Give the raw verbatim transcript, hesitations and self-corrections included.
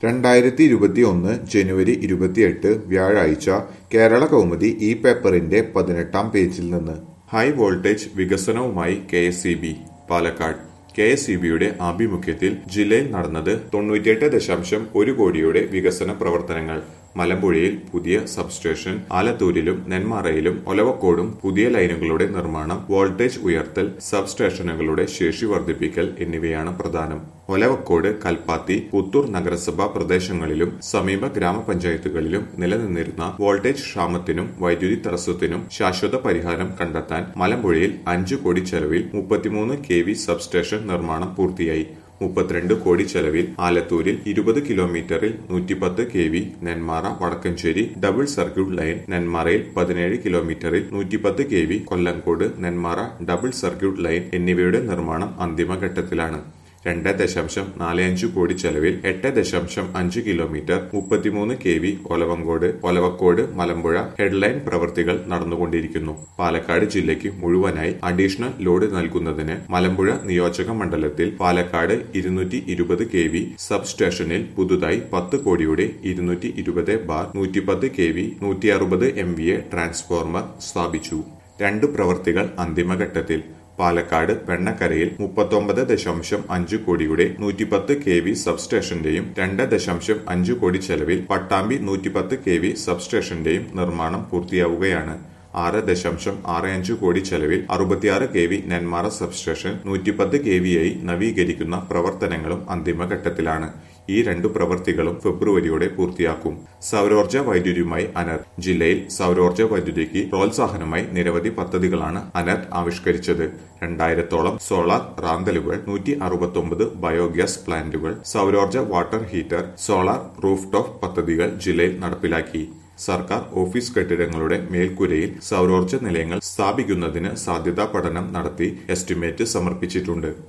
രണ്ടായിരത്തി ഇരുപത്തി ഒന്ന് ജനുവരി ഇരുപത്തിയെട്ട് വ്യാഴാഴ്ച കേരള കൗമുദി ഈ പേപ്പറിന്റെ പതിനെട്ടാം പേജിൽ നിന്ന് ഹൈ വോൾട്ടേജ് വികസനവുമായി K S E B Palakkad. K S E ബിയുടെ ആഭിമുഖ്യത്തിൽ ജില്ലയിൽ നടന്നത് തൊണ്ണൂറ്റിയെട്ട് ദശാംശം ഒരു കോടിയുടെ വികസന പ്രവർത്തനങ്ങൾ. മലമ്പുഴയിൽ പുതിയ സബ്സ്റ്റേഷൻ, ആലത്തൂരിലും നെന്മാറയിലും ഒലവക്കോടും പുതിയ ലൈനുകളുടെ നിർമ്മാണം, വോൾട്ടേജ് ഉയർത്തൽ, സബ്സ്റ്റേഷനുകളുടെ ശേഷി വർദ്ധിപ്പിക്കൽ എന്നിവയാണ് പ്രധാനം. ഒലവക്കോട്, കൽപ്പാത്തി, പുത്തൂർ നഗരസഭാ പ്രദേശങ്ങളിലും സമീപ ഗ്രാമപഞ്ചായത്തുകളിലും നിലനിന്നിരുന്ന വോൾട്ടേജ് ക്ഷാമത്തിനും വൈദ്യുതി തടസ്സത്തിനും ശാശ്വത പരിഹാരം കണ്ടെത്താൻ മലമ്പുഴയിൽ അഞ്ചു കോടി ചെലവിൽ മുപ്പത്തിമൂന്ന് കെ വി സബ്സ്റ്റേഷൻ നിർമ്മാണം പൂർത്തിയായി. മുപ്പത്തിരണ്ട് കോടി ചെലവിൽ ആലത്തൂരിൽ ഇരുപത് കിലോമീറ്ററിൽ നൂറ്റിപ്പത്ത് K V, Nenmara Vadakkanchery double circuit line, നെന്മാറയിൽ പതിനേഴ് കിലോമീറ്ററിൽ നൂറ്റിപ്പത്ത് K V, Kollengode Nenmara double circuit line എന്നിവയുടെ നിർമ്മാണം അന്തിമഘട്ടത്തിലാണ്. രണ്ട് ദശാംശം നാല് അഞ്ച് കോടി ചെലവിൽ എട്ട് ദശാംശം അഞ്ച് കിലോമീറ്റർ മുപ്പത്തിമൂന്ന് K V Olavankode Olavakkode Malampuzha headline പ്രവൃത്തികൾ നടന്നുകൊണ്ടിരിക്കുന്നു. പാലക്കാട് ജില്ലയ്ക്ക് മുഴുവനായി അഡീഷണൽ ലോഡ് നൽകുന്നതിന് മലമ്പുഴ നിയോജക മണ്ഡലത്തിൽ പാലക്കാട് ഇരുന്നൂറ്റി ഇരുപത് കെ വി സബ് സ്റ്റേഷനിൽ പുതുതായി പത്ത് കോടിയുടെ ഇരുന്നൂറ്റി ഇരുപത് ബാർ നൂറ്റിപ്പത്ത് കെ വി നൂറ്റി അറുപത് എം വി എ ട്രാൻസ്ഫോർമർ സ്ഥാപിച്ചു. രണ്ട് പ്രവൃത്തികൾ അന്തിമഘട്ടത്തിൽ. പാലക്കാട് വെണ്ണക്കരയിൽ മുപ്പത്തൊമ്പത് ദശാംശം അഞ്ച് കോടിയുടെ നൂറ്റിപ്പത്ത് കെ വി സബ്സ്റ്റേഷന്റെയും രണ്ട് ദശാംശം അഞ്ച് കോടി ചെലവിൽ പട്ടാമ്പി നൂറ്റിപ്പത്ത് കെ വി സബ്സ്റ്റേഷന്റെയും നിർമ്മാണം പൂർത്തിയാവുകയാണ്. ആറ് ദശാംശം ആറ് അഞ്ച് കോടി ചെലവിൽ അറുപത്തിയാറ് കെ വി നെന്മാറ സബ്സ്റ്റേഷൻ നൂറ്റിപ്പത്ത് കെ വി ആയി നവീകരിക്കുന്ന പ്രവർത്തനങ്ങളും അന്തിമഘട്ടത്തിലാണ്. ഈ രണ്ടു പ്രവൃത്തികളും ഫെബ്രുവരിയോടെ പൂർത്തിയാക്കും. സൗരോർജ്ജ വൈദ്യുതിയുമായി അനർട്ട്. ജില്ലയിൽ സൗരോർജ്ജ വൈദ്യുതിക്ക് പ്രോത്സാഹനമായി നിരവധി പദ്ധതികളാണ് അനർട്ട് ആവിഷ്കരിച്ചത്. രണ്ടായിരത്തോളം സോളാർ റാന്തലുകൾ, നൂറ്റി അറുപത്തൊമ്പത് ബയോഗ്യാസ് പ്ലാന്റുകൾ, സൗരോർജ്ജ water heater, solar roof top പദ്ധതികൾ ജില്ലയിൽ നടപ്പിലാക്കി. സർക്കാർ ഓഫീസ് കെട്ടിടങ്ങളുടെ മേൽക്കൂരയിൽ സൗരോർജ്ജ നിലയങ്ങൾ സ്ഥാപിക്കുന്നതിന് സാധ്യതാ പഠനം നടത്തി എസ്റ്റിമേറ്റ് സമർപ്പിച്ചിട്ടുണ്ട്.